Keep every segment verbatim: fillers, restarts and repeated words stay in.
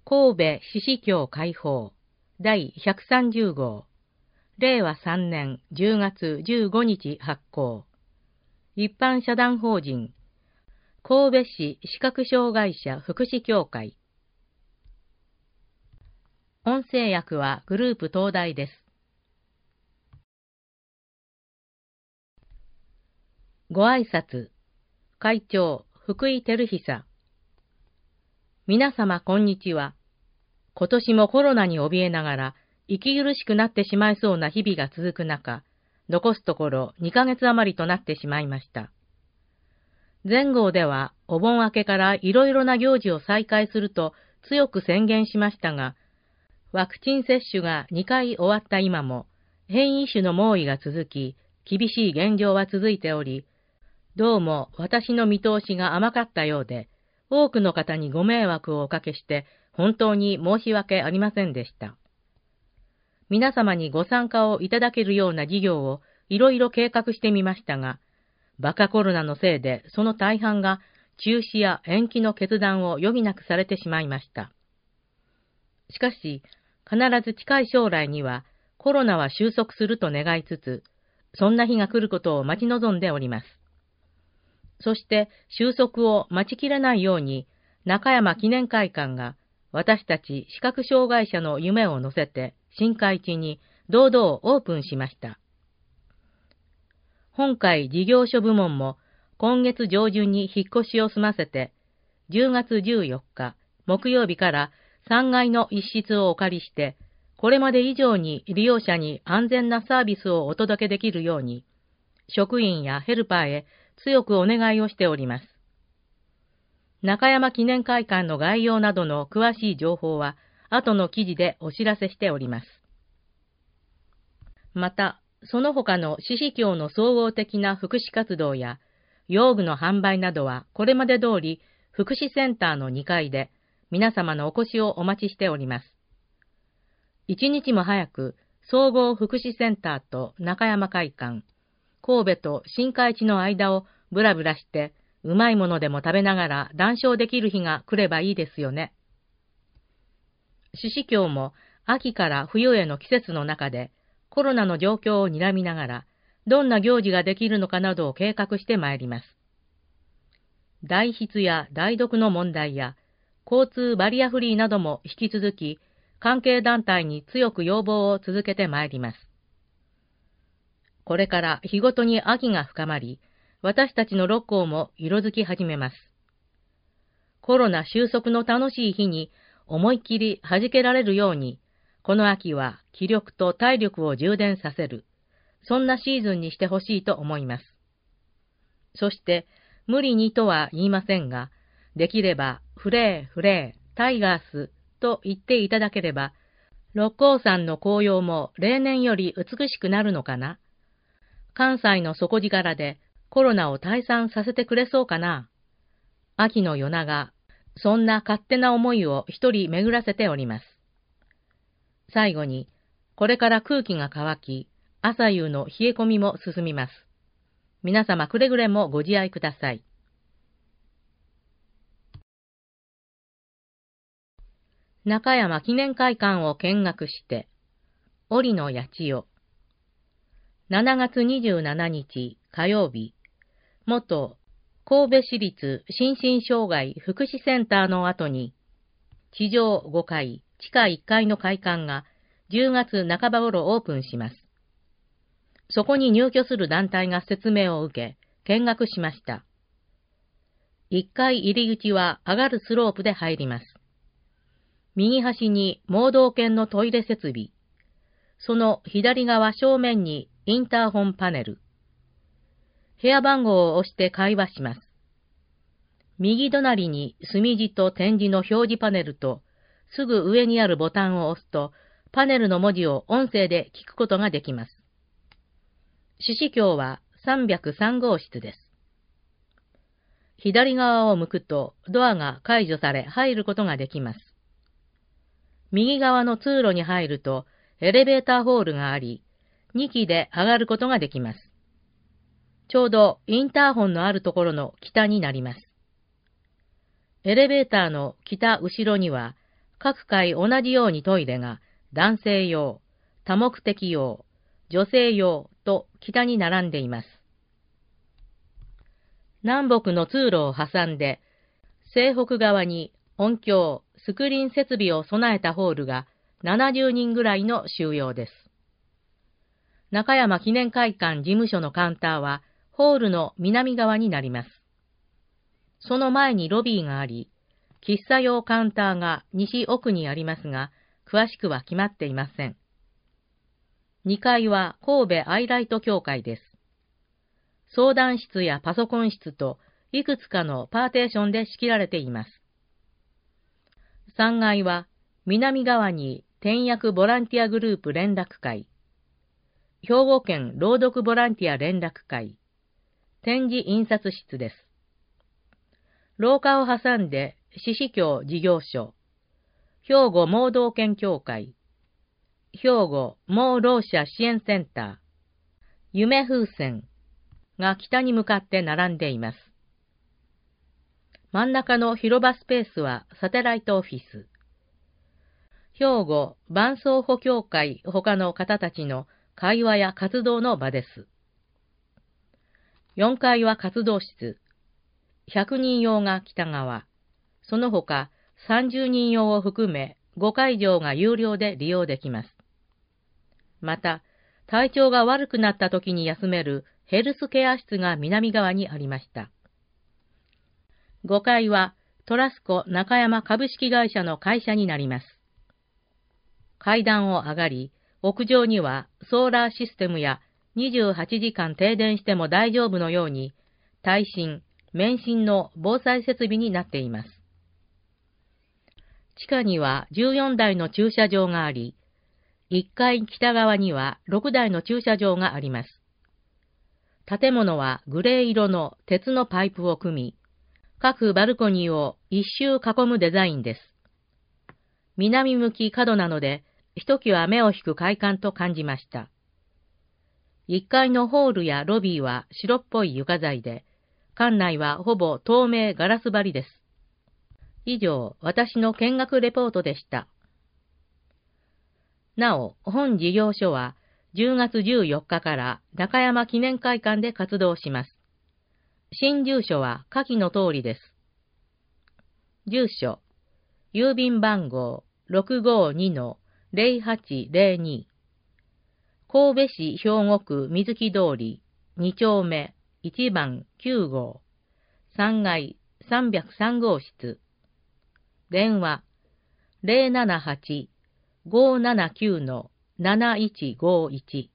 神戸獅子教解放第ひゃくさんじゅう号、れいわさんねんじゅうがつじゅうごにち発行。一般社団法人神戸市視覚障害者福祉協会。音声訳はグループ東大です。ご挨拶。会長福井照久。皆様こんにちは。今年もコロナに怯えながら息苦しくなってしまいそうな日々が続く中、残すところにかげつ余りとなってしまいました。前号ではお盆明けからいろいろな行事を再開すると強く宣言しましたが、ワクチン接種がにかい終わった今も変異種の猛威が続き、厳しい現状は続いており、どうも私の見通しが甘かったようで、多くの方にご迷惑をおかけして本当に申し訳ありませんでした。皆様にご参加をいただけるような事業をいろいろ計画してみましたが、バカコロナのせいでその大半が中止や延期の決断を余儀なくされてしまいました。しかし、必ず近い将来にはコロナは収束すると願いつつ、そんな日が来ることを待ち望んでおります。そして収束を待ちきれないように、中山記念会館が私たち視覚障害者の夢を乗せて新海地に堂々オープンしました。本会事業所部門も今月上旬に引っ越しを済ませて、じゅうがつじゅうよっか木曜日からさんがいの一室をお借りして、これまで以上に利用者に安全なサービスをお届けできるように、職員やヘルパーへ強くお願いをしております。中山記念会館の概要などの詳しい情報は、後の記事でお知らせしております。また、その他の獅子教の総合的な福祉活動や、用具の販売などはこれまで通り、福祉センターのにかいで、皆様のお越しをお待ちしております。一日も早く、総合福祉センターと中山会館、神戸と新海地の間をブラブラして、うまいものでも食べながら談笑できる日が来ればいいですよね。獅子教も秋から冬への季節の中でコロナの状況を睨みながら、どんな行事ができるのかなどを計画してまいります。代筆や代読の問題や交通バリアフリーなども引き続き関係団体に強く要望を続けてまいります。これから日ごとに秋が深まり、私たちの六甲も色づき始めます。コロナ収束の楽しい日に思いっきり弾けられるように、この秋は気力と体力を充電させる、そんなシーズンにしてほしいと思います。そして、無理にとは言いませんが、できればフレーフレー、タイガースと言っていただければ、六甲山の紅葉も例年より美しくなるのかな。関西の底力でコロナを退散させてくれそうかな。秋の夜長、そんな勝手な思いを一人巡らせております。最後に、これから空気が乾き、朝夕の冷え込みも進みます。皆様くれぐれもご自愛ください。中山記念会館を見学して、折野八千代。しちがつにじゅうしちにち火曜日、元神戸市立心身障害福祉センターの後に、地上ごかい、地下いっかいの会館がじゅうがつなかば頃オープンします。そこに入居する団体が説明を受け、見学しました。いっかい入り口は上がるスロープで入ります。右端に盲導犬のトイレ設備、その左側正面にインターホンパネル。部屋番号を押して会話します。右隣に墨字と点字の表示パネルと、すぐ上にあるボタンを押すと、パネルの文字を音声で聞くことができます。獅子教はさんびゃくさんごうしつです。左側を向くとドアが解除され入ることができます。右側の通路に入るとエレベーターホールがあり、にきで上がることができます。ちょうどインターホンのあるところの北になります。エレベーターの北後ろには各階同じようにトイレが男性用、多目的用、女性用と北に並んでいます。南北の通路を挟んで、西北側に音響、スクリーン設備を備えたホールがななじゅうにんぐらいの収容です。中山記念会館事務所のカウンターはホールの南側になります。その前にロビーがあり、喫茶用カウンターが西奥にありますが、詳しくは決まっていません。にかいは神戸アイライト協会です。相談室やパソコン室といくつかのパーテーションで仕切られています。さんがいは南側に転訳ボランティアグループ連絡会、兵庫県朗読ボランティア連絡会、展示印刷室です。廊下を挟んで獅子峡事業所、兵庫盲導犬協会、兵庫盲ろう者支援センター、夢風船が北に向かって並んでいます。真ん中の広場スペースはサテライトオフィス。兵庫伴走保協会他の方たちの会話や活動の場です。よんかいは活動室。ひゃくにん用が北側。その他さんじゅうにん用を含めごかいじょうが有料で利用できます。また、体調が悪くなった時に休めるヘルスケア室が南側にありました。ごかいはトラスコ中山株式会社の会社になります。階段を上がり、屋上にはソーラーシステムやにじゅうはちじかん停電しても大丈夫のように、耐震、免震の防災設備になっています。地下にはじゅうよんだいの駐車場があり、いっかい北側にはろくだいの駐車場があります。建物はグレー色の鉄のパイプを組み、各バルコニーを一周囲むデザインです。南向き角なので、ひときわ目を引く外観と感じました。いっかいのホールやロビーは白っぽい床材で、館内はほぼ透明ガラス張りです。以上、私の見学レポートでした。なお、本事業所はじゅうがつじゅうよっかから中山記念会館で活動します。新住所は下記の通りです。住所、郵便番号 ろくごにのぜろはちぜろに 神戸市兵庫区水木通りに丁目いちばんきゅうごうさんがいさんびゃくさんごう室電話 ゼロななはち ごーななきゅう なないちごいち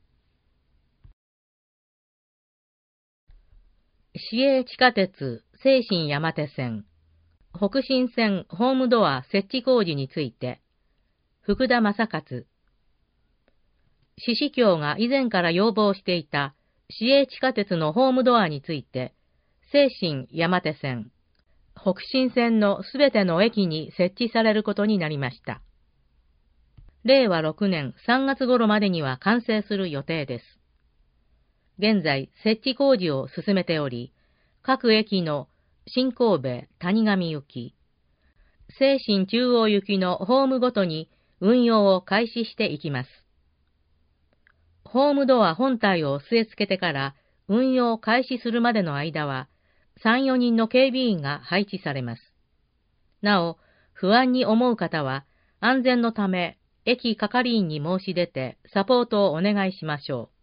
市営地下鉄西新山手線北新線ホームドア設置工事について福田正勝。獅子峡が以前から要望していた市営地下鉄のホームドアについて、西新山手線、北新線のすべての駅に設置されることになりました。れいわろくねんさんがつ頃までには完成する予定です。現在、設置工事を進めており、各駅の新神戸谷上行き、西新中央行きのホームごとに運用を開始していきます。ホームドア本体を据え付けてから運用を開始するまでの間は、さん、よにんの警備員が配置されます。なお、不安に思う方は、安全のため、駅係員に申し出てサポートをお願いしましょ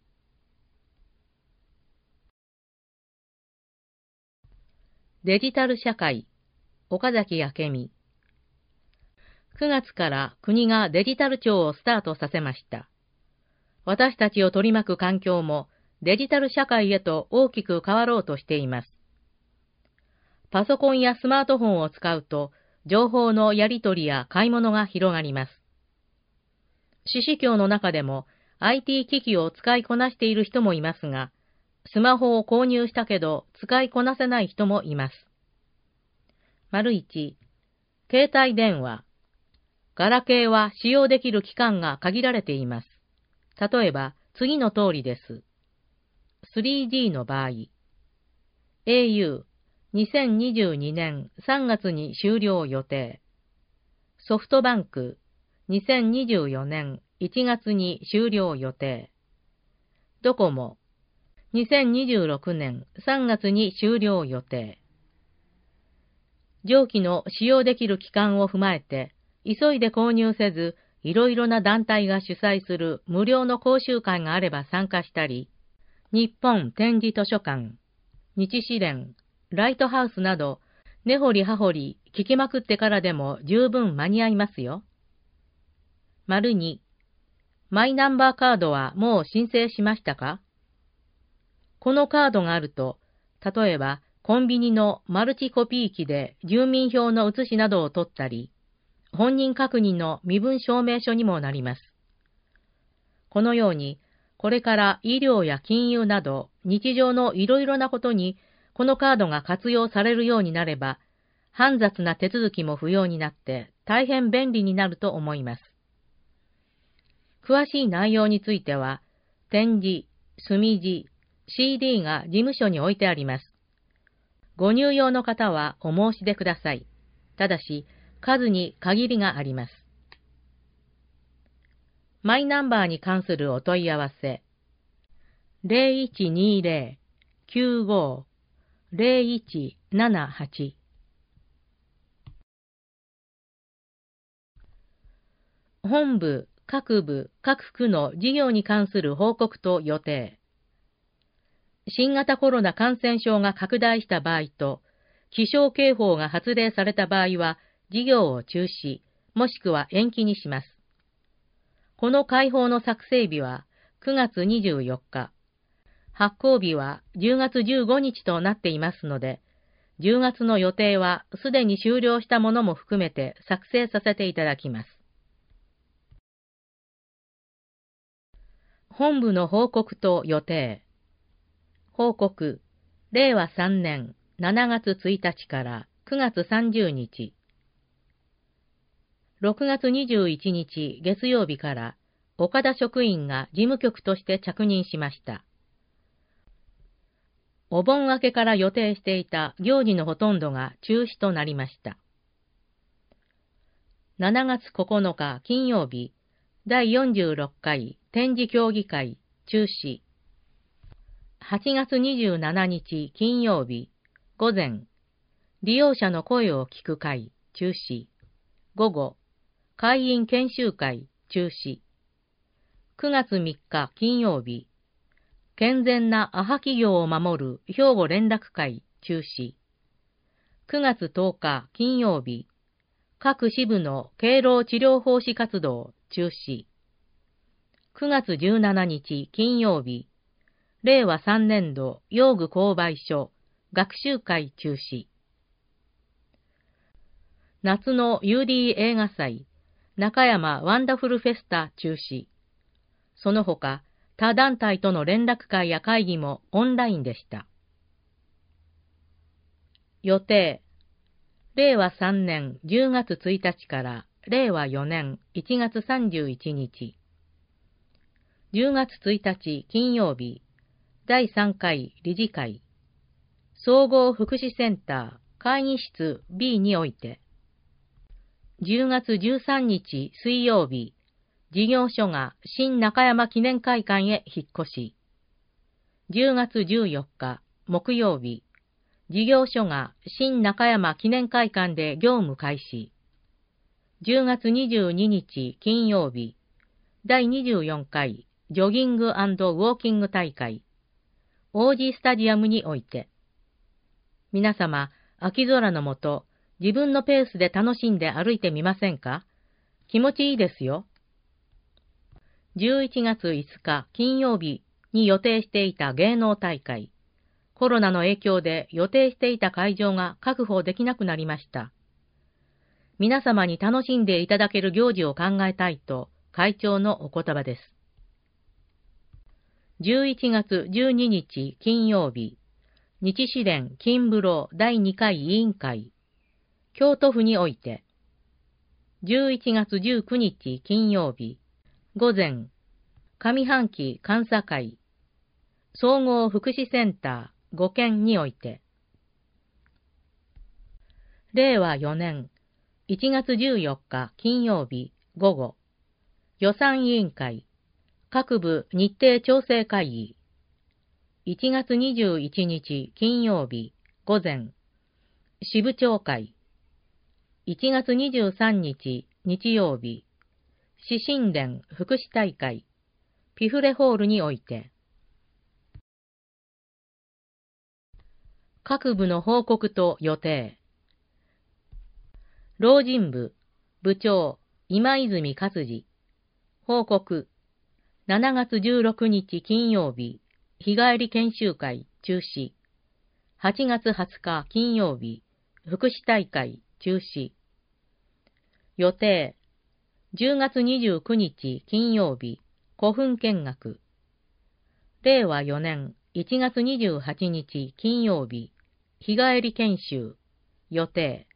う。デジタル社会、岡崎明美。くがつから国がデジタル庁をスタートさせました。私たちを取り巻く環境もデジタル社会へと大きく変わろうとしています。パソコンやスマートフォンを使うと、情報のやり取りや買い物が広がります。獅子峡の中でも アイティー 機器を使いこなしている人もいますが、スマホを購入したけど使いこなせない人もいます。丸いち、携帯電話。ガラケーは使用できる期間が限られています。例えば、次の通りです。スリージー の場合、エーユー、にせんにじゅうにねんさんがつに終了予定。 ソフトバンク、にせんにじゅうよねんいちがつに終了予定。ドコモ、にせんにじゅうろくねんさんがつに終了予定。上記の使用できる期間を踏まえて、急いで購入せず、いろいろな団体が主催する無料の講習会があれば参加したり、日本展示図書館、日支連、ライトハウスなど、根掘り葉掘り聞きまくってからでも十分間に合いますよ。丸に、マイナンバーカードはもう申請しましたか？このカードがあると、例えばコンビニのマルチコピー機で住民票の写しなどを取ったり、本人確認の身分証明書にもなります。このように、これから医療や金融など日常のいろいろなことにこのカードが活用されるようになれば、煩雑な手続きも不要になって大変便利になると思います。詳しい内容については、点字、墨字、シーディー が事務所に置いてあります。ご入用の方はお申し出ください。ただし、数に限りがあります。マイナンバーに関するお問い合わせ、ゼロいちにゼロ きゅうご ゼロいちななはち。本部、各部、各区の事業に関する報告と予定。新型コロナ感染症が拡大した場合と、気象警報が発令された場合は、事業を中止、もしくは延期にします。この会報の作成日はくがつにじゅうよっか、発行日はじゅうがつじゅうごにちとなっていますので、じゅうがつの予定はすでに終了したものも含めて作成させていただきます。本部の報告と予定。報告、れいわさんねんしちがつついたちからくがつさんじゅうにち。ろくがつにじゅういちにち月曜日から岡田職員が事務局として着任しました。お盆明けから予定していた行事のほとんどが中止となりました。しちがつここのか金曜日、だいよんじゅうろっかい展示協議会中止。はちがつにじゅうしちにち金曜日、午前、利用者の声を聞く会中止。午後、会員研修会中止。くがつみっか金曜日、健全なアハ企業を守る兵庫連絡会中止。くがつとおか金曜日、各支部の敬老治療奉仕活動中止。くがつじゅうしちにち金曜日、れいわさんねんど用具購買所学習会中止。夏の ユーディー 映画祭中山ワンダフルフェスタ中止。その他、他団体との連絡会や会議もオンラインでした。予定、れいわさんねんじゅうがつついたちかられいわよねんいちがつさんじゅういちにち。じゅうがつついたち金曜日、だいさんかい理事会、総合福祉センター会議室 ビー において、じゅうがつじゅうさんにち水曜日、事業所が新中山記念会館へ引っ越し、じゅうがつじゅうよっか木曜日、事業所が新中山記念会館で業務開始、じゅうがつにじゅうににち金曜日、だいにじゅうよんかいジョギング&ウォーキング大会、王子スタジアムにおいて、皆様、秋空のもと、自分のペースで楽しんで歩いてみませんか？気持ちいいですよ。じゅういちがついつか金曜日に予定していた芸能大会、コロナの影響で予定していた会場が確保できなくなりました。皆様に楽しんでいただける行事を考えたいと会長のお言葉です。じゅういちがつじゅうににち金曜日、日支連金風呂だいにかい委員会、京都府において、じゅういちがつじゅうくにち金曜日、午前、上半期監査会、総合福祉センターごけんにおいて、れいわよねんいちがつじゅうよっか金曜日午後、予算委員会、各部日程調整会議。いちがつにじゅういちにち金曜日午前、支部長会。いちがつにじゅうさんにち日曜日、市神殿福祉大会、ピフレホールにおいて。各部の報告と予定。老人部、部長、今泉勝治。報告。しちがつじゅうろくにち金曜日、日帰り研修会中止。はちがつはつか金曜日、福祉大会中止。予定。じゅうがつにじゅうくにち金曜日、古墳見学。れいわよねんいちがつにじゅうはちにち金曜日、日帰り研修。予定。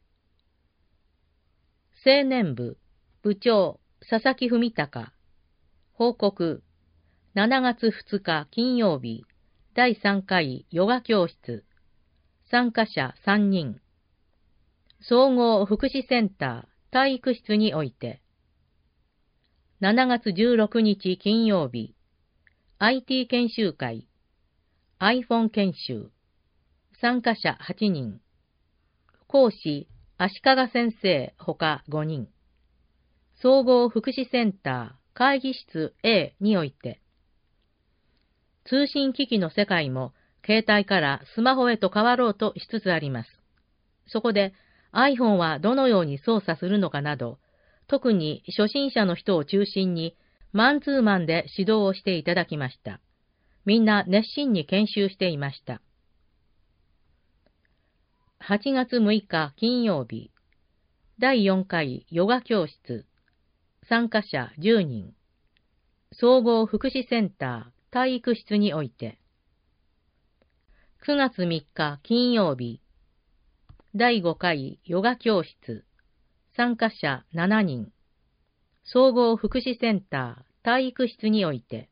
青年部、部長、佐々木文隆。報告。しちがつふつか金曜日、だいさんかいヨガ教室。参加者さんにん。総合福祉センター体育室において。しちがつじゅうろくにち金曜日、アイティー 研修会。iPhone 研修。参加者はちにん。講師、足利先生ほかごにん。総合福祉センター会議室 A において。通信機器の世界も携帯からスマホへと変わろうとしつつあります。そこで iPhone はどのように操作するのかなど、特に初心者の人を中心にマンツーマンで指導をしていただきました。みんな熱心に研修していました。はちがつむいか金曜日、だいよんかいヨガ教室。参加者じゅうにん。総合福祉センター体育室において。くがつみっか金曜日、だいごかいヨガ教室。参加者しちにん。総合福祉センター体育室において。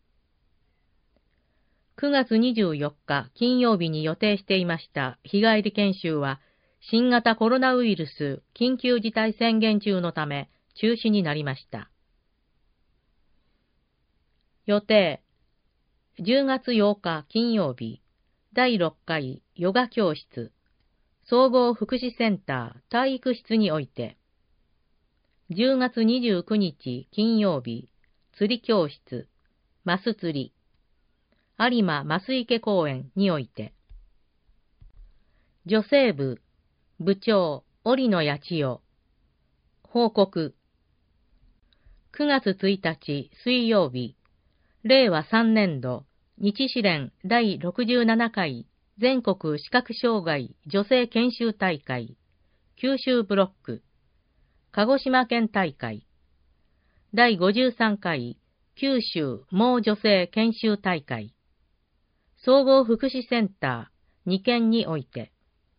くがつにじゅうよっか金曜日に予定していました日帰り研修は、新型コロナウイルス緊急事態宣言中のため中止になりました。予定。じゅうがつようか金曜日、だいろっかいヨガ教室。総合福祉センター体育室において。じゅうがつにじゅうくにち金曜日、釣り教室。マス釣り。有馬増池公園において。女性部、部長、織野八千代。報告。くがつついたち水曜日、れいわさんねんど、日支連だいろくじゅうななかい全国視覚障害女性研修大会、九州ブロック、鹿児島県大会、だいごじゅうさんかい九州盲女性研修大会、総合福祉センターにけんにおいて。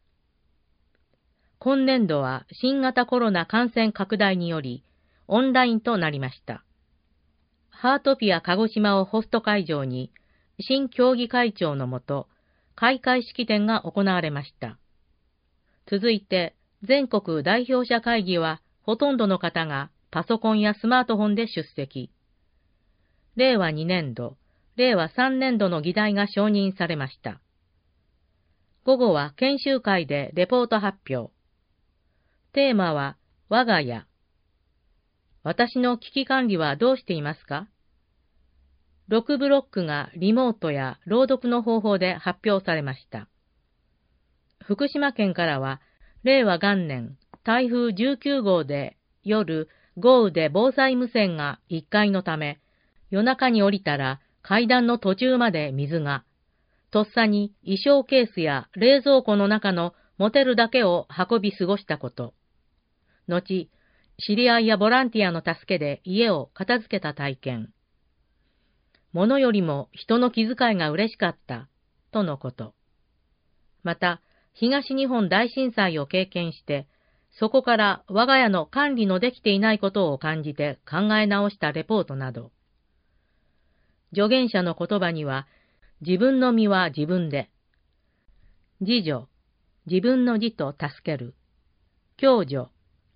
今年度は新型コロナ感染拡大によりオンラインとなりました。ハートピア鹿児島をホスト会場に新協議会長のもと開会式典が行われました。続いて全国代表者会議はほとんどの方がパソコンやスマートフォンで出席。れいわにねんど、れいわさんねんどの議題が承認されました。午後は研修会でレポート発表。テーマは我が家。私の危機管理はどうしていますか？ろくブロックがリモートや朗読の方法で発表されました。福島県からは、れいわがんねん台風じゅうきゅうごうで夜豪雨で防災無線がいっかいのため、夜中に降りたら階段の途中まで水が、とっさに衣装ケースや冷蔵庫の中の持てるだけを運び過ごしたこと。後、知り合いやボランティアの助けで家を片付けた体験。物よりも人の気遣いが嬉しかった、とのこと。また、東日本大震災を経験して、そこから我が家の管理のできていないことを感じて考え直したレポートなど。助言者の言葉には、自分の身は自分で。自助、自分の自と助ける。共助、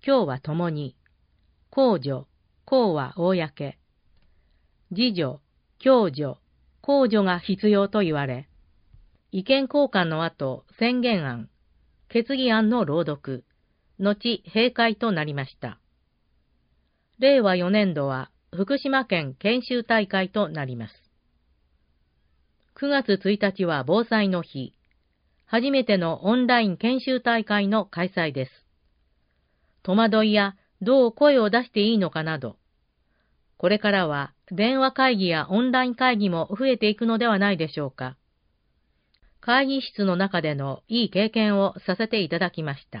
今日は共に、公助、公は公、次女、共助、公助が必要と言われ、意見交換の後、宣言案、決議案の朗読、後閉会となりました。れいわよねんどは福島県研修大会となります。くがつついたちは防災の日、初めてのオンライン研修大会の開催です。戸惑いやどう声を出していいのかなど、これからは電話会議やオンライン会議も増えていくのではないでしょうか。会議室の中でのいい経験をさせていただきました。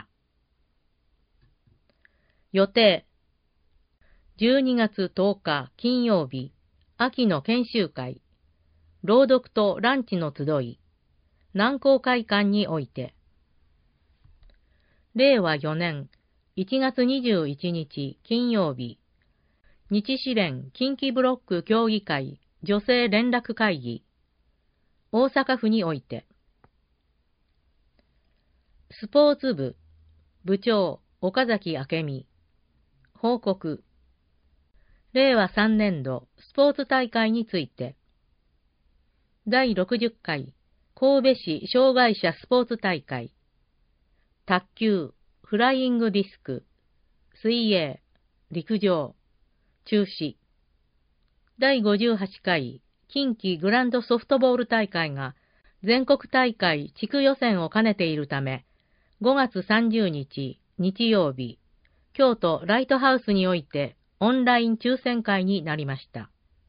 予定。じゅうにがつとおか金曜日、秋の研修会、朗読とランチの集い、南港会館において。れいわよねんいちがつにじゅういちにち金曜日、日支連近畿ブロック協議会女性連絡会議、大阪府において。スポーツ部、部長岡崎明美、報告。れいわさんねんどスポーツ大会について。だいろくじゅっかい神戸市障害者スポーツ大会、卓球、フライングディスク、水泳、陸上、中止。だいごじゅうはちかい近畿グランドソフトボール大会が全国大会地区予選を兼ねているため、ごがつさんじゅうにち日曜日、京都ライトハウスにおいてオンライン抽選会になりました。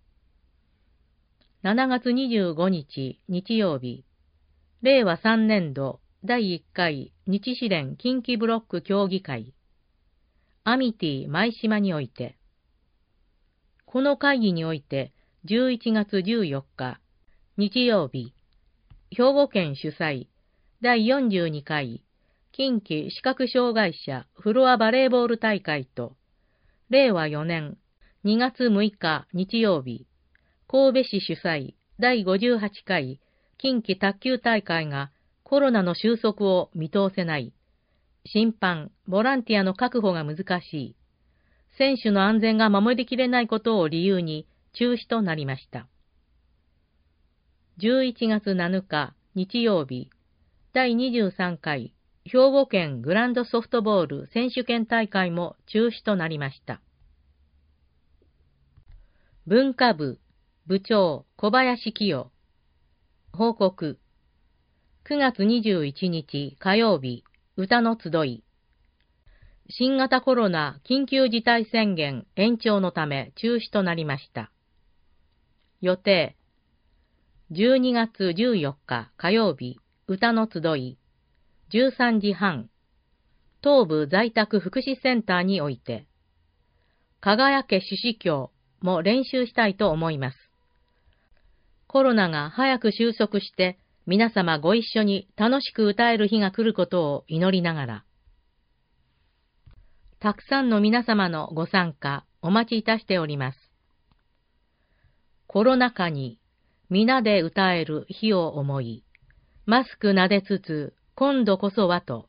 しちがつにじゅうごにち日曜日、れいわさんねんどだいいっかい日支連近畿ブロック協議会、アミティ舞島において。この会議においてじゅういちがつじゅうよっか日曜日、兵庫県主催だいよんじゅうにかい近畿視覚障害者フロアバレーボール大会と、れいわよねんにがつむいか日曜日、神戸市主催だいごじゅうはちかい近畿卓球大会がコロナの収束を見通せない、審判、ボランティアの確保が難しい、選手の安全が守りきれないことを理由に中止となりました。じゅういちがつなのか日曜日、だいにじゅうさんかい兵庫県グランドソフトボール選手権大会も中止となりました。文化部部長小林清、報告。くがつにじゅういちにち火曜日、歌の集い。新型コロナ緊急事態宣言延長のため中止となりました。予定。じゅうにがつじゅうよっか火曜日、歌の集い。じゅうさんじはん、東部在宅福祉センターにおいて。輝け朱子教も練習したいと思います。コロナが早く収束して皆様ご一緒に楽しく歌える日が来ることを祈りながら。たくさんの皆様のご参加お待ちいたしております。コロナ禍に皆で歌える日を思い、マスク撫でつつ今度こそはと。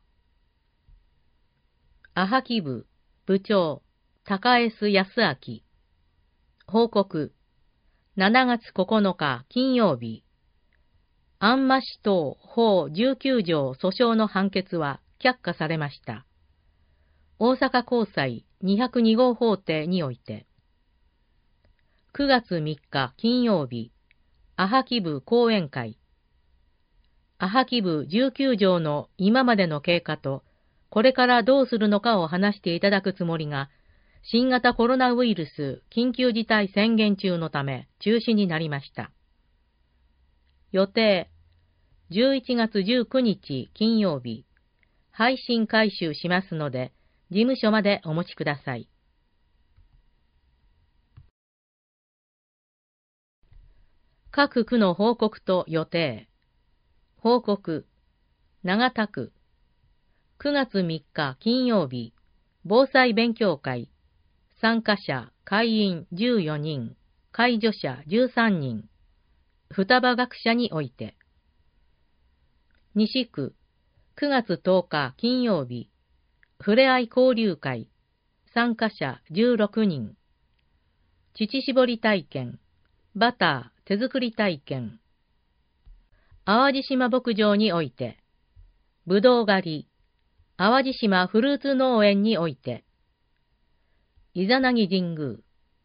アハキ部部長高江須康明、報告。しちがつここのか金曜日、安間市等法じゅうきゅうじょう訴訟の判決は却下されました。大阪高裁にひゃくにごう法廷において。くがつみっか金曜日、アハキ部講演会。アハキ部じゅうきゅうじょうの今までの経過と、これからどうするのかを話していただくつもりが、新型コロナウイルス緊急事態宣言中のため中止になりました。予定。じゅういちがつじゅうくにち金曜日、配信回収しますので、事務所までお持ちください。各区の報告と予定。報告。長田区。くがつみっか金曜日、防災勉強会。参加者、会員じゅうよにん、介助者じゅうさんにん。双葉学者において。西区。くがつとおか金曜日、ふれあい交流会。 参加者じゅうろくにん。乳搾り体験、バター手作り体験。淡路島牧場において、ぶどう狩り、淡路島フルーツ農園において、イザナギ神宮。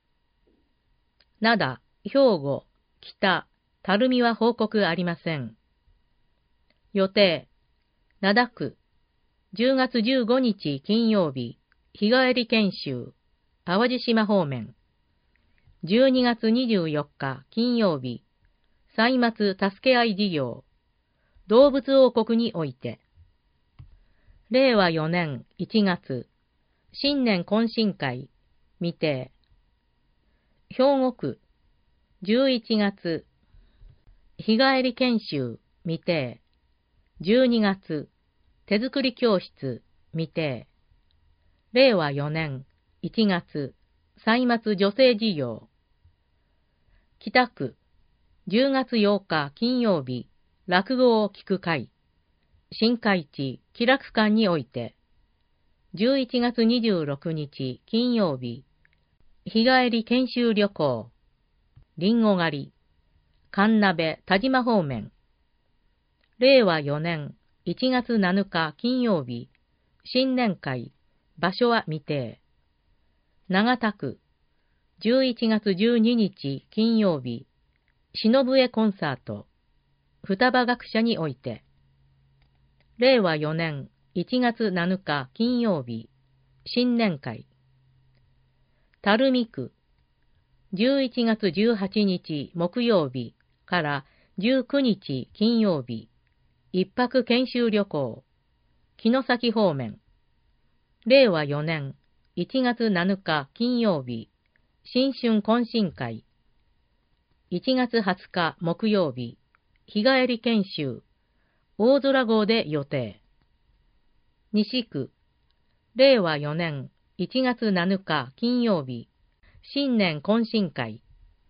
灘、兵庫、北、垂水は報告ありません。予定、灘区、じゅうがつじゅうごにち金曜日、日帰り研修、淡路島方面。じゅうにがつにじゅうよっか金曜日、歳末助け合い事業、動物王国において。れいわよねんいちがつ、新年懇親会、未定。兵庫区、じゅういちがつ、日帰り研修、未定。じゅうにがつ、手作り教室、未定。れいわよねんいちがつ、歳末女性事業。北区、じゅうがつようか金曜日、落語を聞く会。新海地気楽館において。じゅういちがつにじゅうろくにち金曜日、日帰り研修旅行。りんご狩り。神鍋田島方面。れいわよねんいちがつなのか金曜日、新年会。場所は未定。長田区、じゅういちがつじゅうににち金曜日、篠笛コンサート。双葉学者において。れいわよねんいちがつなのか金曜日、新年会。垂水区、じゅういちがつじゅうはちにち木曜日からじゅうくにち金曜日、一泊研修旅行。城崎方面。れいわよねんいちがつなのか金曜日、新春懇親会。いちがつはつか木曜日、日帰り研修。大空号で予定。西区、れいわよねんいちがつなのか金曜日、新年懇親会。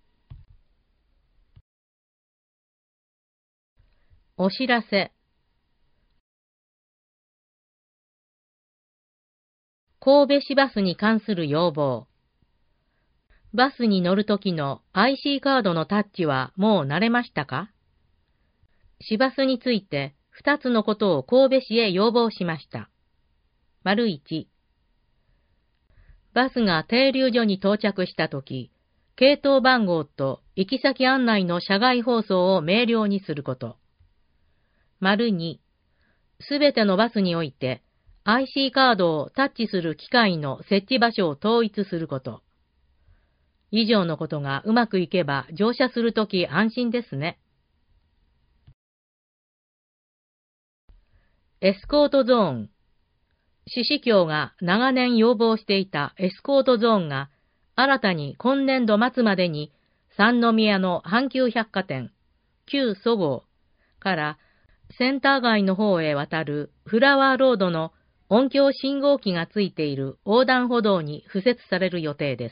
お知らせ。神戸市バスに関する要望。バスに乗るときの アイシー カードのタッチはもう慣れましたか？市バスについて二つのことを神戸市へ要望しました。丸一、バスが停留所に到着したとき、系統番号と行き先案内の車外放送を明瞭にすること。丸二、すべてのバスにおいて アイシー カードをタッチする機械の設置場所を統一すること。以上のことがうまくいけば乗車するとき安心ですね。エスコートゾーン。市市協が長年要望していたエスコートゾーンが新たに今年度末までに三宮の阪急百貨店、旧そごうからセンター街の方へ渡るフラワーロードの音響信号機がついている横断歩道に敷設される予定です。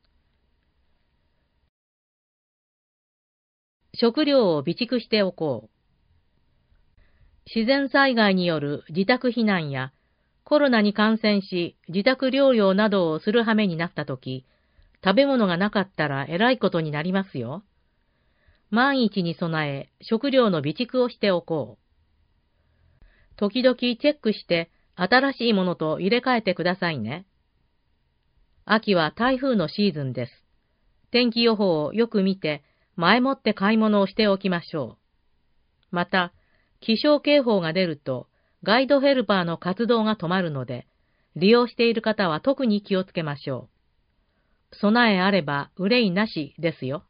食料を備蓄しておこう。自然災害による自宅避難やコロナに感染し自宅療養などをする羽目になったとき、食べ物がなかったらえらいことになりますよ。万一に備え食料の備蓄をしておこう。時々チェックして新しいものと入れ替えてくださいね。秋は台風のシーズンです。天気予報をよく見て前もって買い物をしておきましょう。また、気象警報が出るとガイドヘルパーの活動が止まるので、利用している方は特に気をつけましょう。備えあれば憂いなしですよ。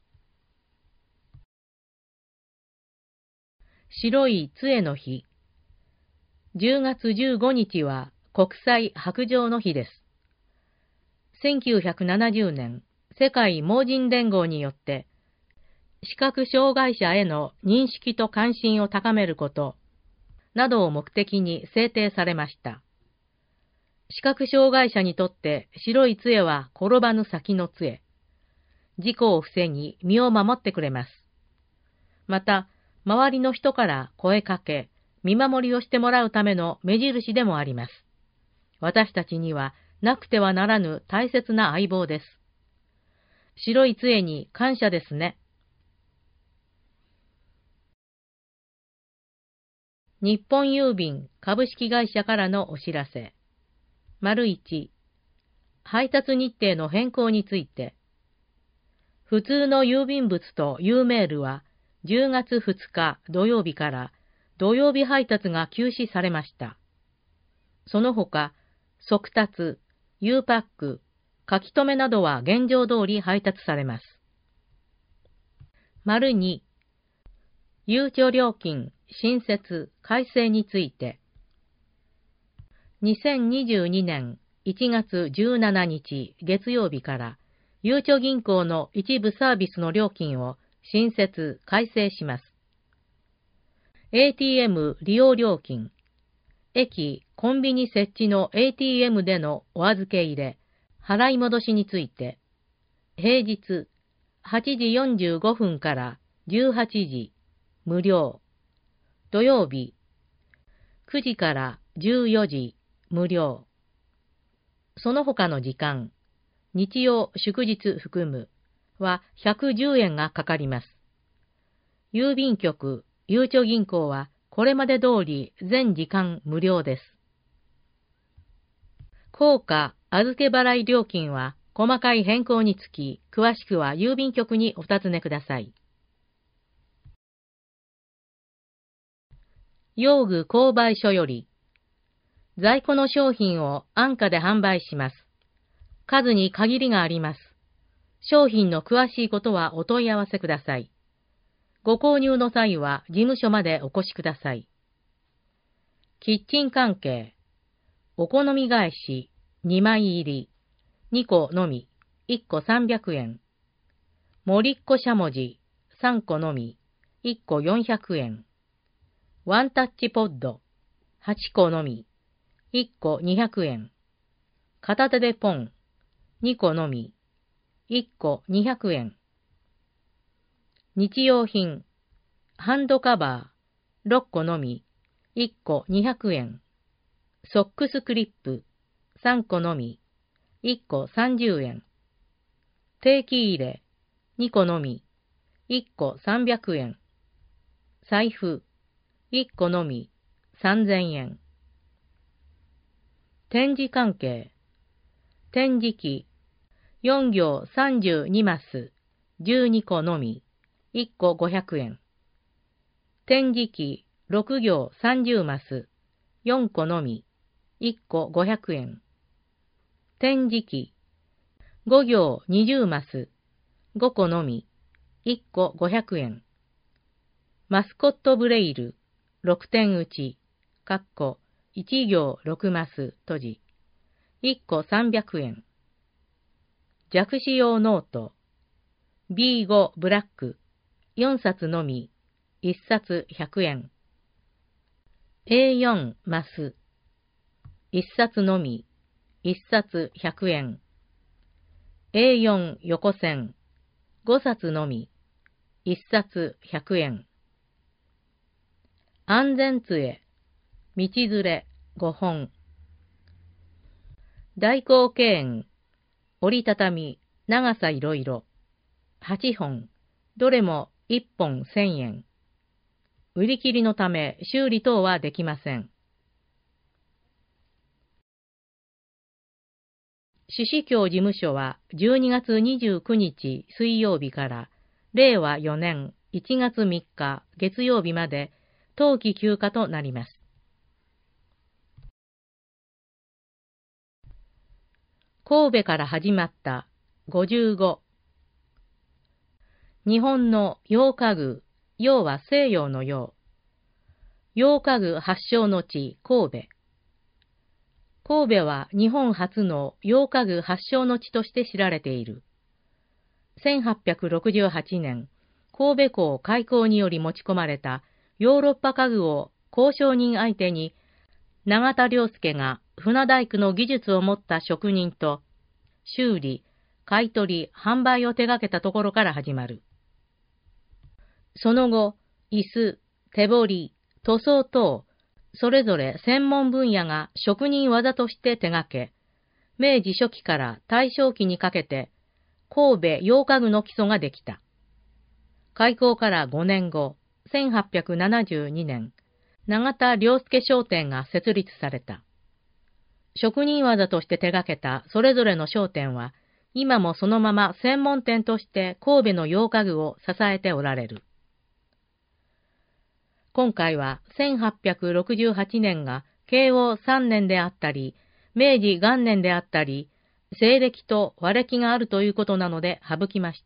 白い杖の日。じゅうがつじゅうごにちは国際白杖の日です。せんきゅうひゃくななじゅうねん、世界盲人連合によって、視覚障害者への認識と関心を高めることなどを目的に制定されました。視覚障害者にとって白い杖は転ばぬ先の杖。事故を防ぎ身を守ってくれます。また、周りの人から声かけ、見守りをしてもらうための目印でもあります。私たちにはなくてはならぬ大切な相棒です。白い杖に感謝ですね。日本郵便株式会社からのお知らせ。丸いち、配達日程の変更について。普通の郵便物と U メールはじゅうがつふつか土曜日から土曜日配達が休止されました。その他、速達、U パック、書き留めなどは現状通り配達されます。丸に、ゆうちょ料金新設改正について。にせんにじゅうにねんいちがつじゅうしちにち月曜日からゆうちょ銀行の一部サービスの料金を新設改正します。エーティーエム 利用料金、駅、コンビニ設置の エーティーエム でのお預け入れ、払い戻しについて、平日はちじよんじゅうごふんからじゅうはちじ、無料。土曜日、くじからじゅうよじ、無料。その他の時間、日曜祝日含むはひゃくじゅうえんがかかります。郵便局、ゆうちょ銀行はこれまで通り全時間無料です。硬貨預け払い料金は細かい変更につき、詳しくは郵便局にお尋ねください。用具購買所より、在庫の商品を安価で販売します。数に限りがあります。商品の詳しいことはお問い合わせください。ご購入の際は事務所までお越しください。キッチン関係、お好み返しにまい入り、にこのみ、いっこさんびゃくえん。もりっこしゃもじさんこのみ、いっこよんひゃくえん。ワンタッチポッドはちこのみ、いっこにひゃくえん。片手でポンにこのみ、いっこにひゃくえん。日用品、ハンドカバーろっこのみ、いっこにひゃくえん。ソックスクリップさんこのみ、いっこさんじゅうえん。定期入れにこのみ、いっこさんびゃくえん。財布いっこのみ、さんぜんえん。展示関係、展示機よんぎょうさんじゅうにマス、じゅうにこのみ、いっこごひゃくえん。展示機ろくぎょうさんじゅうマス、よんこのみ、いっこごひゃくえん。展示機ごぎょうにじゅうマス、ごこのみ、いっこごひゃくえん。マスコットブレイルろくてん打ち、かっこいちぎょうろくマス閉じ、いっこさんびゃくえん。弱視用ノート ビーご ブラックよんさつのみ、いっさつひゃくえん。エーよん マスいっさつのみ、いっさつひゃくえん。エーよん 横線ごさつのみ、いっさつひゃくえん。安全杖、道連れごほん。大口径円、折りたたみ、長さいろいろ、はちほん、どれもいっぽんせんえん。売り切りのため修理等はできません。獅子峡事務所はじゅうにがつにじゅうくにち水曜日かられいわよねんいちがつみっか月曜日まで冬季休暇となります。神戸から始まったごじゅうご。日本の洋家具、洋は西洋の洋。洋家具発祥の地、神戸。神戸は日本初の洋家具発祥の地として知られている。せんはっぴゃくろくじゅうはちねん、神戸港開港により持ち込まれたヨーロッパ家具を交渉人相手に、永田良介が船大工の技術を持った職人と、修理、買取、販売を手掛けたところから始まる。その後、椅子、手彫り、塗装等、それぞれ専門分野が職人技として手掛け、 明治初期から大正期にかけて、神戸洋家具の基礎ができた。開港からごねんご、せんはっぴゃくななじゅうにねん、永田良介商店が設立された。職人技として手掛けたそれぞれの商店は、今もそのまま専門店として神戸の洋家具を支えておられる。今回はせんはっぴゃくろくじゅうはちねんが慶応さんねんであったり、明治元年であったり、西暦と和暦があるということなので省きました。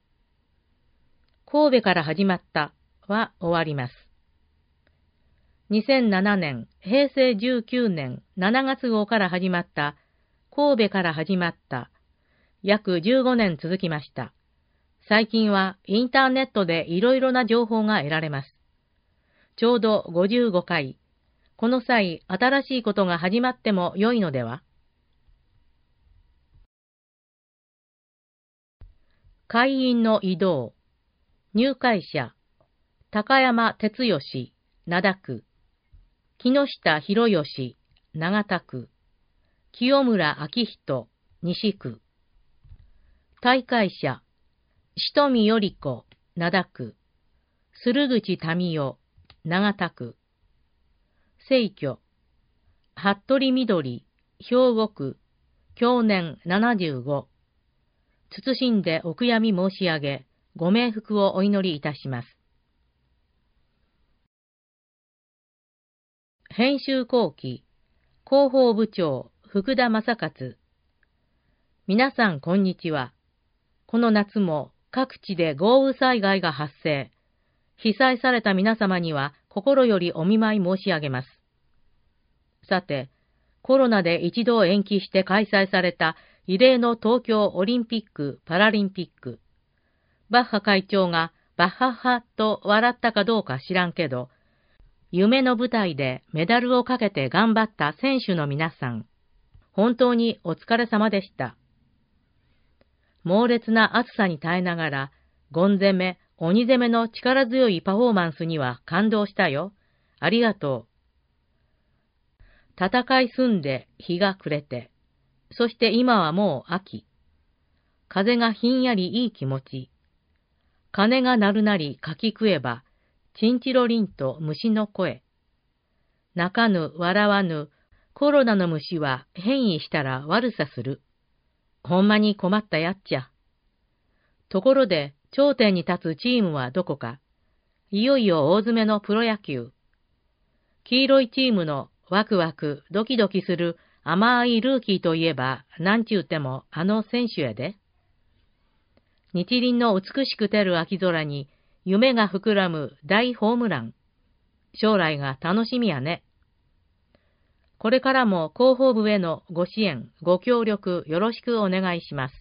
神戸から始まったは終わります。にせんななねん、へいせいじゅうきゅうねんしちがつ号から始まった神戸から始まった約じゅうごねん続きました。最近はインターネットでいろいろな情報が得られます。ちょうどごじゅうごかい。この際、新しいことが始まっても良いのでは？会員の移動。入会者。高山哲義、灘区。木下博義、長田区。清村明人、西区。退会者。下見より子、灘区。駿口民代、長田区。逝去。服部みどり、兵庫区。享年ななじゅうご。謹んでお悔やみ申し上げ、ご冥福をお祈りいたします。編集後期、広報部長、福田正勝。皆さんこんにちは。この夏も各地で豪雨災害が発生。被災された皆様には心よりお見舞い申し上げます。さて、コロナで一度延期して開催された異例の東京オリンピック・パラリンピック。バッハ会長がバッハッハと笑ったかどうか知らんけど、夢の舞台でメダルをかけて頑張った選手の皆さん、本当にお疲れ様でした。猛烈な暑さに耐えながら、ゴン攻め、鬼攻めの力強いパフォーマンスには感動したよ。ありがとう。戦い済んで日が暮れて、そして今はもう秋。風がひんやりいい気持ち。鐘が鳴るなりかき食えば、チンチロリンと虫の声。泣かぬ、笑わぬ、コロナの虫は変異したら悪さする。ほんまに困ったやっちゃ。ところで、頂点に立つチームはどこか。いよいよ大詰めのプロ野球。黄色いチームのワクワク、ドキドキする甘いルーキーといえば、なんちゅうてもあの選手やで。日輪の美しく照る秋空に、夢が膨らむ大ホームラン。将来が楽しみやね。これからも広報部へのご支援、ご協力よろしくお願いします。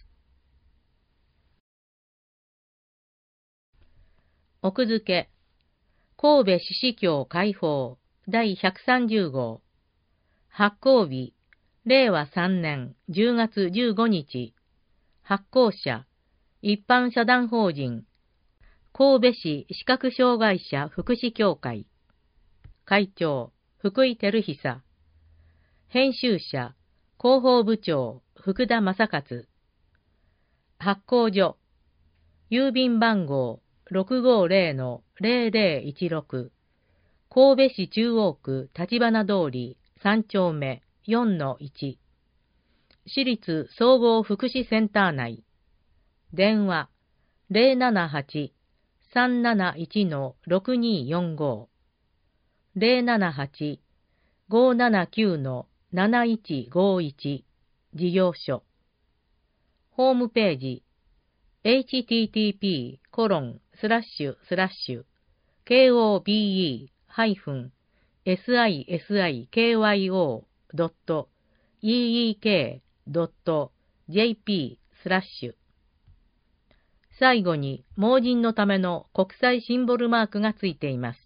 奥付け、神戸獅子教開放だいひゃくさんじゅう号。発行日、れいわさんねんじゅうがつじゅうごにち。発行者、一般社団法人、神戸市視覚障害者福祉協会。会長、福井照久。編集者、広報部長、福田正勝。発行所、郵便番号 ろくごぜろのぜろぜろいちろく。神戸市中央区立花通りさんちょうめ よんのいち。市立総合福祉センター内。電話 ゼロななはち さんなないち ろくによんご。ゼロななはち ごななきゅう なないちごいち。事業所。ホームページ エイチティーティーピーコロンスラッシュスラッシュ ケーオービーイーハイフンエスアイエスアイケーワイオードットイーイーケードットジェーピースラッシュ。最後に盲人のための国際シンボルマークがついています。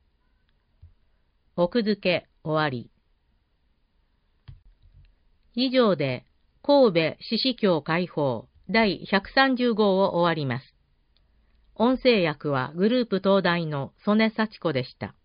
奥付け終わり。以上で神戸獅子教開放だいひゃくさんじゅう号を終わります。音声訳はグループ東大の曽根幸子でした。